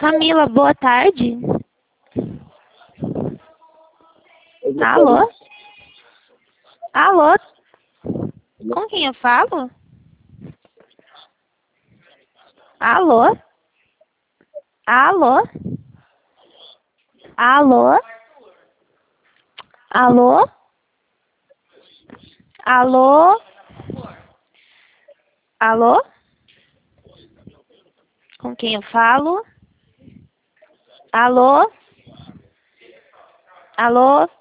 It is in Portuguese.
Camila, boa tarde. Alô? Alô? Com quem eu falo? Alô? Alô? Alô? Alô? Alô? Alô? Com quem eu falo? Alô? Alô?